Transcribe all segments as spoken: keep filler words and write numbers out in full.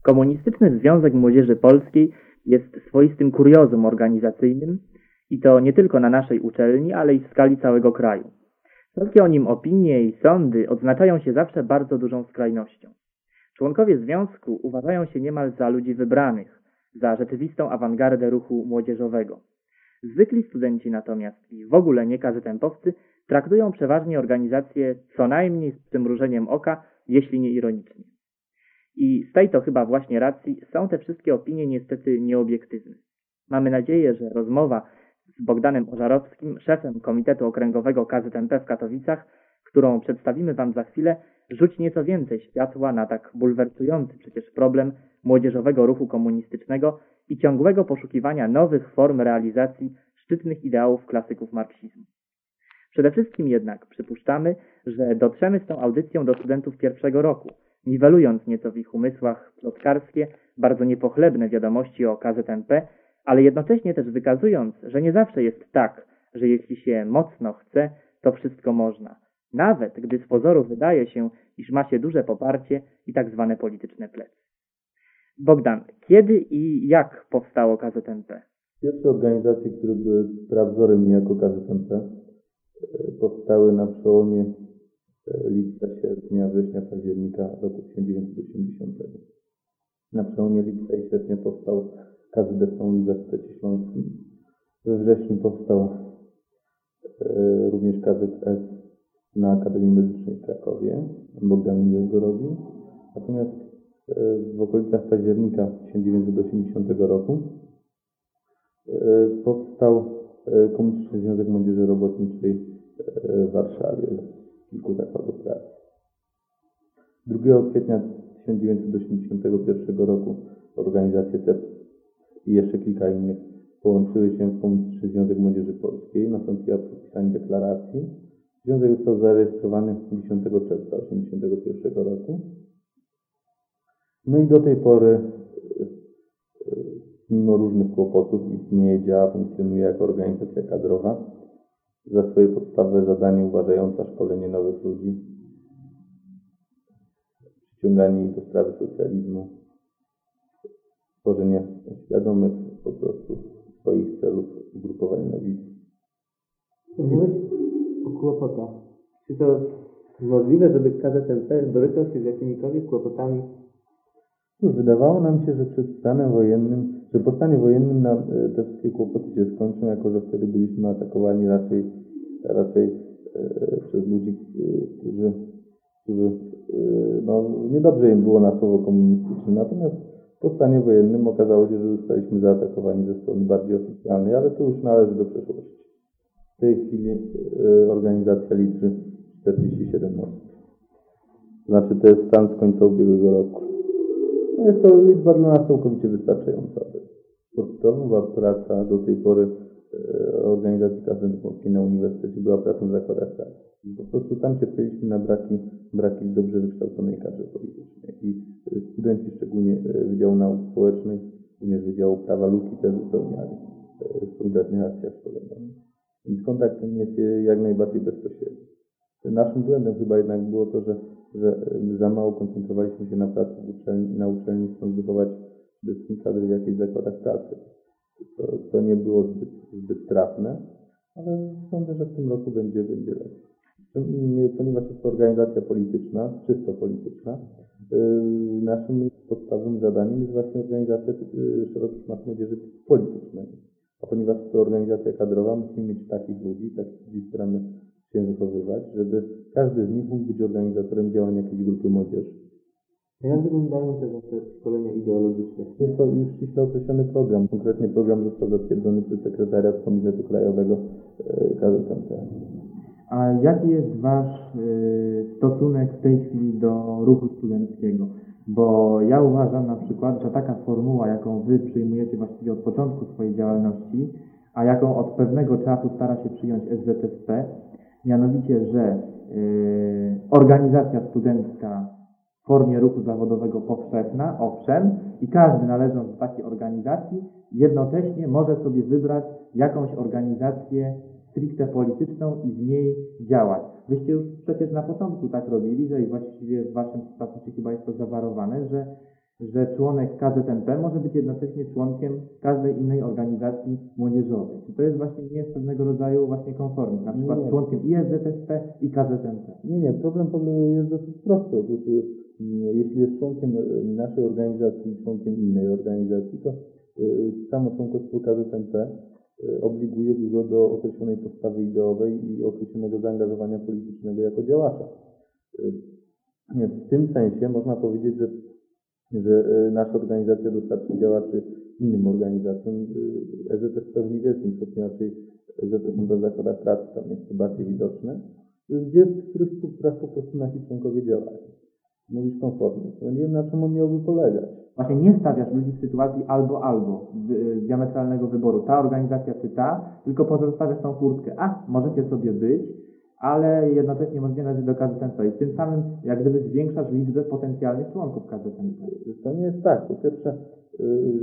Komunistyczny Związek Młodzieży Polskiej jest swoistym kuriozum organizacyjnym i to nie tylko na naszej uczelni, ale i w skali całego kraju. Wszelkie o nim opinie i sądy odznaczają się zawsze bardzo dużą skrajnością. Członkowie związku uważają się niemal za ludzi wybranych, za rzeczywistą awangardę ruchu młodzieżowego. Zwykli studenci natomiast i w ogóle nie kazetempowcy traktują przeważnie organizację co najmniej z przymrużeniem oka, jeśli nie ironicznie. I z tej to chyba właśnie racji są te wszystkie opinie niestety nieobiektywne. Mamy nadzieję, że rozmowa z Bogdanem Ożarowskim, szefem Komitetu Okręgowego K Z M P w Katowicach, którą przedstawimy Wam za chwilę, rzuci nieco więcej światła na tak bulwersujący przecież problem młodzieżowego ruchu komunistycznego i ciągłego poszukiwania nowych form realizacji szczytnych ideałów klasyków marksizmu. Przede wszystkim jednak przypuszczamy, że dotrzemy z tą audycją do studentów pierwszego roku, niwelując nieco w ich umysłach plotkarskie, bardzo niepochlebne wiadomości o K Z M P, ale jednocześnie też wykazując, że nie zawsze jest tak, że jeśli się mocno chce, to wszystko można. Nawet gdy z pozoru wydaje się, iż ma się duże poparcie i tak zwane polityczne plecy. Bogdan, kiedy i jak powstało K Z M P? Pierwsze organizacje, które były prawzorem niejako K Z M P, powstały na przełomie lipca, sierpnia, września, października roku tysiąc dziewięćset osiemdziesiątego. Na przełomie lipca i sierpnia powstał K Z D na Uniwersytecie Śląskim. We wrześniu powstał e, również K Z S na Akademii Medycznej w Krakowie. Bogdan Miłek go robił. Natomiast e, w okolicach października tysiąc dziewięćset osiemdziesiątego roku e, powstał e, Komunistyczny Związek Młodzieży Robotniczej e, w Warszawie. Kilku zakładów pracy. drugiego kwietnia tysiąc dziewięćset osiemdziesiątego pierwszego roku organizacje te i jeszcze kilka innych połączyły się w Komunistyczny Związek Młodzieży Polskiej. Nastąpiło podpisanie deklaracji. Związek został zarejestrowany dziesiątego czerwca tysiąc dziewięćset osiemdziesiątego pierwszego roku. No i do tej pory, mimo różnych kłopotów, istnieje, działa, funkcjonuje jako organizacja kadrowa. Za swoje podstawowe zadanie uważająca szkolenie nowych ludzi, przyciąganie ich do sprawy socjalizmu, tworzenie świadomych po prostu swoich celów ugrupowań na wizji. Mówiłeś o kłopotach. Czy to możliwe, żeby K Z M P borykał się z jakimikolwiek kłopotami? Cóż, wydawało nam się, że przed stanem wojennym, że po stanie wojennym nam te wszystkie kłopoty się skończą, jako że wtedy byliśmy atakowani raczej, raczej e, przez ludzi, którzy, którzy e, no, niedobrze im było na słowo komunistyczne. Natomiast po stanie wojennym okazało się, że zostaliśmy zaatakowani ze strony bardziej oficjalnej, ale to już należy do przeszłości. W tej chwili e, organizacja liczy czterdzieści siedem osób. Znaczy to jest stan z końca ubiegłego roku. No jest to liczba dla nas całkowicie wystarczająca. Podstawowa praca do tej pory e, organizacji K Z M P na Uniwersytecie była pracą w zakładach pracy. Po prostu tam cierpieliśmy na braki, braki w dobrze wykształconej kadrze politycznej. I studenci, szczególnie Wydziału Nauk Społecznych, również Wydziału Prawa, luki te wypełniali w konkretnych akcjach szkoleniowych. Więc kontakt ten jest jak najbardziej bezpośredni. Naszym błędem chyba jednak było to, że, że za mało koncentrowaliśmy się na pracy w uczelni, na uczelni, chcąc wychować przede wszystkim kadry w jakichś zakładach pracy. To, to nie było zbyt, zbyt trafne, ale sądzę, że w tym roku będzie, będzie lepiej. Ponieważ jest to organizacja polityczna, czysto polityczna, naszym podstawowym zadaniem jest właśnie organizacja szerokich mas młodzieży politycznej. A ponieważ to organizacja kadrowa, musimy mieć takich ludzi, takich ludzi staramy się wychowywać, żeby każdy z nich mógł być organizatorem działań jakiejś grupy młodzieży. A jak wyglądają te wasze szkolenia ideologiczne? Jest to już ściśle określony program. Konkretnie program został zatwierdzony przez sekretariat Komitetu Krajowego K Z M P. A jaki jest Wasz y, stosunek w tej chwili do ruchu studenckiego? Bo ja uważam na przykład, że taka formuła, jaką Wy przyjmujecie właściwie od początku swojej działalności, a jaką od pewnego czasu stara się przyjąć S Z S P, mianowicie, że y, organizacja studencka w formie ruchu zawodowego powszechna, owszem, i każdy należąc do takiej organizacji jednocześnie może sobie wybrać jakąś organizację stricte polityczną i w niej działać. Wyście już przecież na początku tak robili, że i właściwie w Waszym statucie chyba jest to zawarowane, że że członek K Z M P może być jednocześnie członkiem każdej innej organizacji młodzieżowej. Czy to jest właśnie nie jest pewnego rodzaju właśnie konformizm, na przykład Nie. członkiem I S Z S P i K Z M P? Nie, nie, problem polega- jest dosyć prosty. Otóż, y, jeśli jest członkiem y, naszej organizacji i członkiem innej organizacji, to y, samo członkostwo K Z M P y, obliguje go do określonej postawy ideowej i określonego zaangażowania politycznego jako działacza. Y, W tym sensie można powiedzieć, że, że y, nasza organizacja dostarczy działaczy innym organizacjom. Y, E Z S P w niewielkim stopniu, raczej E Z S M P w zakładach pracy, tam jest to bardziej widoczne, gdzie w których strukturach po prostu nasi członkowie działają. Mówisz komfortnie. No nie wiem, na czym on miałby polegać. Właśnie nie stawiasz ludzi w sytuacji albo albo dy- diametralnego wyboru, ta organizacja czy ta, tylko pozostawiasz tą furtkę. A, możecie sobie być, ale jednocześnie możecie należeć do K Z M P i tym samym jak gdyby zwiększasz liczbę potencjalnych członków K Z M P. To nie jest tak. Po pierwsze, yy,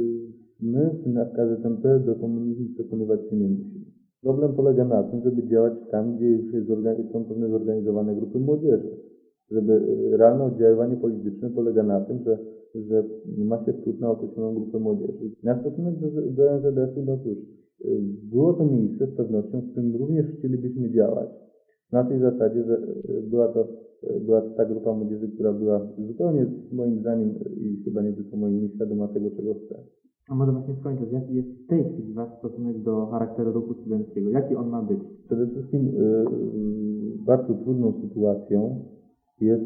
my na K Z M P do komunizmu przekonywać się nie musimy. Problem polega na tym, żeby działać tam, gdzie już jest zorgan- są pewne zorganizowane grupy młodzieży. Żeby yy, realne oddziaływanie polityczne polega na tym, że, że ma się wpływ na określoną grupę młodzieży. Na stosunek do, do N Z S-u, no cóż, yy, było to miejsce z pewnością, w którym również chcielibyśmy działać. Na tej zasadzie, że yy, była to była to ta grupa młodzieży, która była zupełnie moim zdaniem i chyba nie tylko moim nieświadoma tego, czego chce. A może właśnie skończyć, jaki jest w tej chwili wasz stosunek do charakteru ruchu studenckiego? Jaki on ma być? Przede wszystkim yy, bardzo trudną sytuacją jest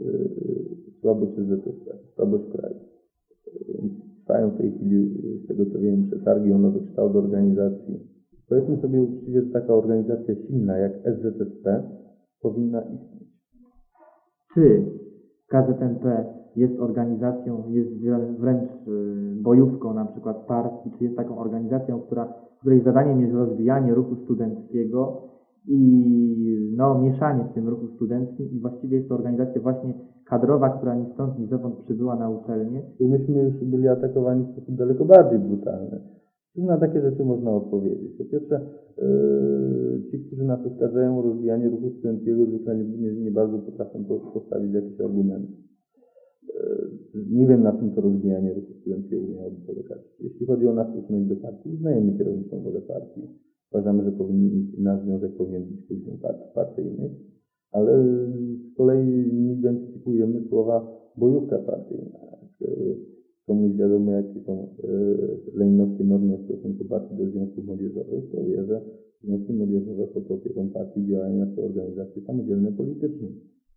yy, słabość S Z S P, słabość kraju. Yy, trwają w tej chwili, z tego co wiem, przetargi o nowy kształt organizacji. Powiedzmy sobie uczciwie, że taka organizacja silna jak S Z S P powinna istnieć. Czy K Z M P jest organizacją, jest wręcz y, bojówką na przykład partii, czy jest taką organizacją, która, której zadaniem jest rozwijanie ruchu studenckiego i no, mieszanie w tym ruchu studenckim i właściwie jest to organizacja właśnie kadrowa, która ni stąd, ni zowąd przybyła na uczelnię. I myśmy już byli atakowani w sposób daleko bardziej brutalny. Na takie rzeczy można odpowiedzieć. Po pierwsze, yy, ci, którzy nas oskarżają o rozwijanie ruchu studenckiego, zwykle nie, nie bardzo potrafią postawić jakieś argumenty. Yy, nie wiem, na czym to rozwijanie ruchu studenckiego miałoby polegać. Jeśli chodzi o nas stosunek do partii, uznajemy kierowniczą wolę partii. Uważamy, że powinni, nasz związek powinien być później partii partyjnych, ale z kolei nie identyfikujemy słowa bojówka partyjna. Komuś wiadomo, jakie są e, leningowskie normy w stosunku partii do związków młodzieżowych, to wie, że związki młodzieżowe pod opieką partii działają jako organizacje samodzielne politycznie.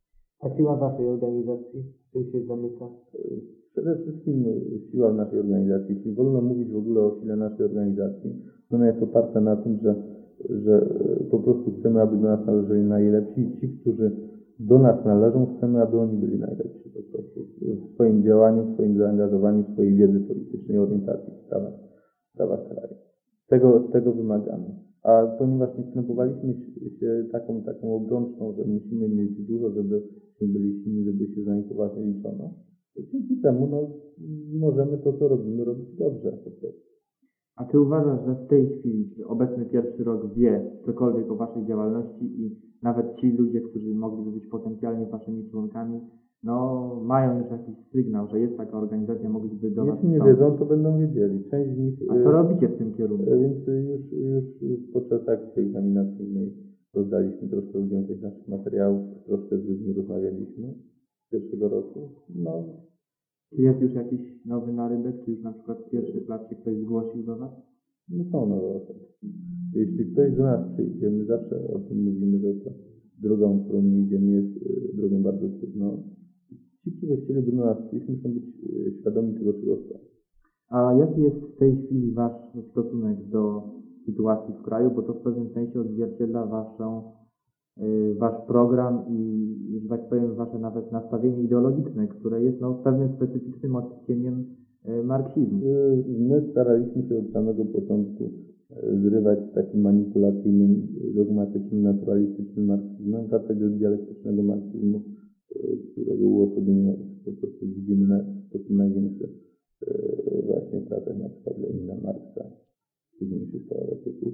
A siła waszej organizacji, czym się zamyka? Przede wszystkim siła w naszej organizacji, jeśli wolno mówić w ogóle o sile naszej organizacji, to ona jest oparta na tym, że, że po prostu chcemy, aby do nas należeli najlepsi i ci, którzy do nas należą, chcemy, aby oni byli najlepsi po prostu w swoim działaniu, w swoim zaangażowaniu, w swojej wiedzy politycznej, orientacji w sprawach, w sprawach kraju. Tego, tego wymagamy. A ponieważ nie wstępowaliśmy się taką, taką obrączką, że musimy mieć dużo, żeby byli silni, żeby się za nich poważnie liczono, to dzięki temu no, możemy to, co robimy, robić dobrze po prostu. A czy uważasz, że w tej chwili, czy obecny pierwszy rok wie cokolwiek o waszej działalności i nawet ci ludzie, którzy mogliby być potencjalnie waszymi członkami, no mają już jakiś sygnał, że jest taka organizacja, mogliby do was Jeśli nie wstąpić? wiedzą, to będą wiedzieli. Część z nich... A co robicie w tym kierunku? Więc już, już, już podczas akcji egzaminacyjnej rozdaliśmy troszkę ludziom tych naszych materiałów, troszkę z ludźmi rozmawialiśmy z pierwszego roku. No, Czy jest już jakiś nowy narybek, czy już na przykład w pierwszej klasie ktoś zgłosił do was? no są nowe osoby. Jeśli ktoś do nas przyjdzie, my zawsze o tym mówimy, że to drogą, którą my idziemy, jest y, drogą bardzo trudną. Ci, którzy chcieliby do nas przyjść, muszą być y, świadomi tego, czego chcą. A jaki jest w tej chwili wasz stosunek do sytuacji w kraju, bo to w pewnym sensie odzwierciedla waszą, y, wasz program i, że tak powiem, wasze nawet nastawienie ideologiczne, które jest no, pewnym specyficznym odcieniem y, marksizmu. Y, My staraliśmy się od samego początku y, zrywać z takim manipulacyjnym, dogmatycznym, naturalistycznym marksizmem, wracać do dialektycznego marksizmu, y, którego uosobienie po prostu widzimy na, w sposób największy y, właśnie w pracach na przykład Lenina, Marksa, późniejszych teoretyków.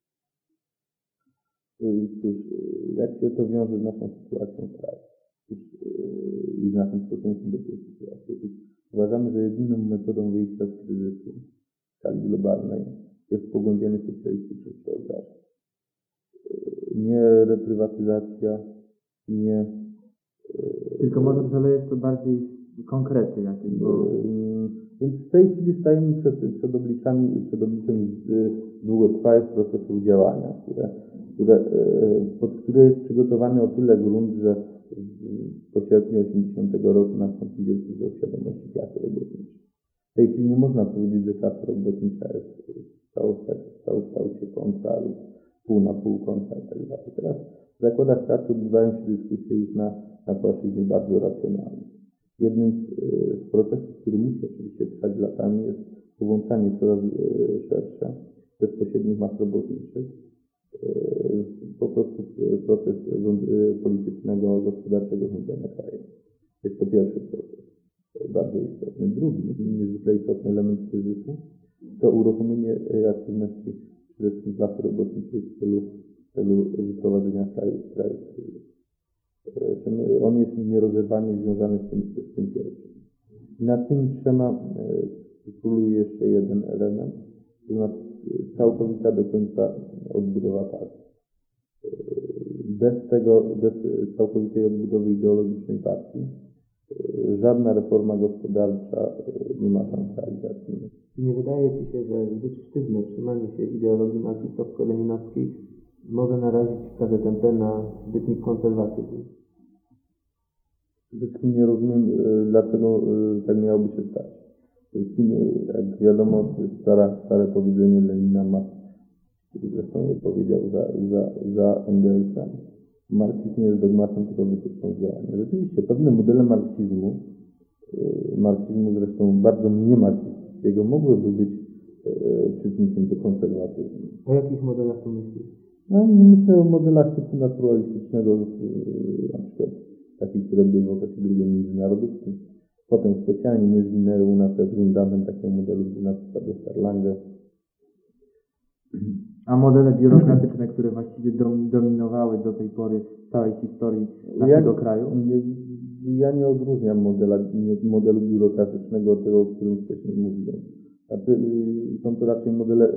Y, Cóż, y, jak się to wiąże z naszą sytuacją w kraju? Cóż, y, i z naszym stosunkiem do tej sytuacji? Cóż, Uważamy, że jedyną metodą wyjścia z kryzysu w skali globalnej jest pogłębianie socjalistycznych przeobrażeń. Nie reprywatyzacja, nie... Tylko może przelejesz to bardziej konkrety jakieś, bo... Więc w tej chwili stajemy przed, przed obliczami, przed obliczem długotrwałych procesów działania, które, które, pod które jest przygotowany o tyle grunt, że po sierpniu osiemdziesiątego roku nastąpi wielki wzrost świadomości klasy robotniczej. W tej chwili nie można powiedzieć, że klasa robotnicza jest w całokształcie końca lub pół na pół końca i tak dalej. Teraz w zakładach pracy odbywają się dyskusje już na, na płaszczyźnie bardzo racjonalnej. Jednym z, z procesów, który musi oczywiście trwać latami, jest połączanie coraz szersze bezpośrednich mas robotniczych, po prostu proces rząd, politycznego, gospodarczego rządzenia krajem. Jest to pierwszy proces, bardzo istotny. Drugi, niezwykle istotny element kryzysu, to uruchomienie aktywności przede wszystkim klasy robotniczej w celu, w celu wyprowadzenia kraju z kraju z kryzysu. On jest nierozerwalnie związany z tym, z tym pierwszym. Nad tymi trzema króluje jeszcze jeden element, to znaczy całkowita do końca odbudowa partii. Bez tego, bez całkowitej odbudowy ideologicznej partii, żadna reforma gospodarcza nie ma szans realizacji. Nie wydaje Ci się, że zbyt sztywne trzymanie się ideologii marksistowsko-leninowskiej może narazić K Z M P na zbytni konserwatyzm? Przede wszystkim nie rozumiem, dlaczego tak miałoby się stać. Przede wszystkim, jak wiadomo, stara, stare powiedzenie Lenina ma, który zresztą je powiedział za, za, za Engelsem. Marksizm nie jest dogmatem, tylko wytyczną działania. Rzeczywiście, pewne modele marksizmu, marksizmu zresztą bardzo niemarksistowskiego, mogłyby być przyczynkiem do konserwatyzmu. O jakich modelach tu myślisz? No, myślę o modelach typu naturalistycznego, na przykład takich, które były w okresie drugiej międzynarodówki. Potem specjalnie nie zwinęły u nas reprezentantem takiego modelu, był na przykład Oskar Lange. A modele biurokratyczne, które właściwie dominowały do tej pory w całej historii naszego ja, kraju? Nie, ja nie odróżniam modela, modelu biurokratycznego od tego, o którym wcześniej mówiłem. Znaczy, są to raczej modele,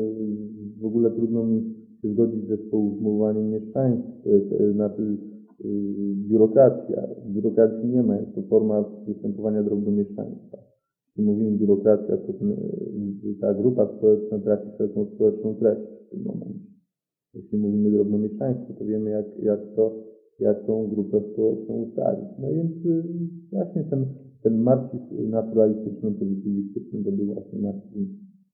w ogóle trudno mi się zgodzić ze sformułowaniem mieszczaństw, znaczy biurokracja. Biurokracji nie ma, jest to forma występowania drobnomieszczaństwa. Jeśli mówimy biurokracja, to ten, ta grupa społeczna traci wszelką społeczną treść w tym momencie. Jeśli mówimy drobnomieszczaństwo, to wiemy jak, jak, to, jak tą grupę społeczną ustalić. No więc właśnie ten, ten marksizm naturalistyczno-pozytywistyczny to był właśnie marksizm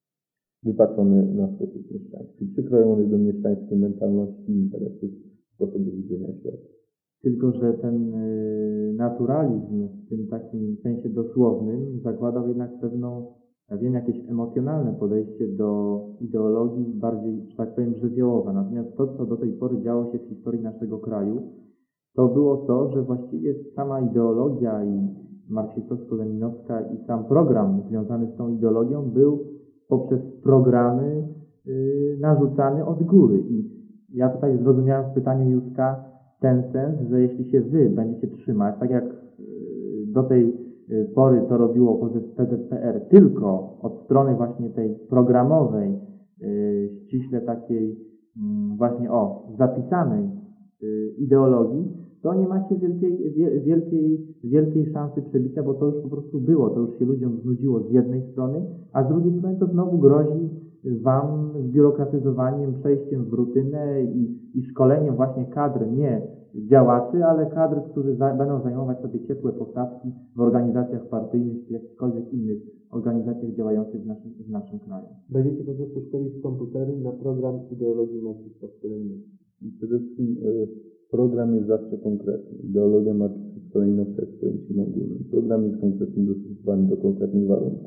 wypaczony na sposób mieszczański, przykrojony do mieszczańskiej mentalności i interesów sposobu widzenia świata. Tylko że ten y, naturalizm w tym takim sensie dosłownym zakładał jednak pewną, ja wiem, jakieś emocjonalne podejście do ideologii bardziej, że tak powiem, żywiołowe. Natomiast to, co do tej pory działo się w historii naszego kraju, to było to, że właściwie sama ideologia i marksistowsko-leninowska i sam program związany z tą ideologią był poprzez programy y, narzucany od góry. I ja tutaj zrozumiałem w pytaniu Józka ten sens, że jeśli się wy będziecie trzymać, tak jak do tej pory to robiło P Z P R, tylko od strony właśnie tej programowej, ściśle takiej właśnie o zapisanej ideologii, to nie macie wielkiej, wielkiej, wielkiej szansy przebicia, bo to już po prostu było, to już się ludziom znudziło z jednej strony, a z drugiej strony to znowu grozi wam zbiurokratyzowaniem, przejściem w rutynę i, i szkoleniem właśnie kadr, nie działaczy, ale kadr, którzy za, będą zajmować sobie ciepłe postawki w organizacjach partyjnych czy jakichkolwiek innych organizacjach działających w naszym, w naszym kraju. Będziecie po prostu szkolić komputery na program ideologii marksistowsko-leninowskiej. Przede wszystkim program jest zawsze konkretny. Ideologia marksistowsko-leninowska jest pojęciem ogólnym. Program jest konkretnie dostosowany do konkretnych warunków.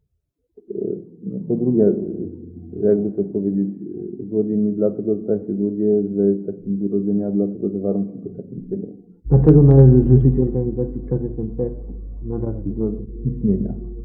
Po drugie, jakby to powiedzieć, złodziej nie dlatego staje się złodziejem, że jest takim z urodzenia, dlatego że warunki go takim czynią. Dlaczego należy życzyć organizacji K Z M P na dalszy Istnienia.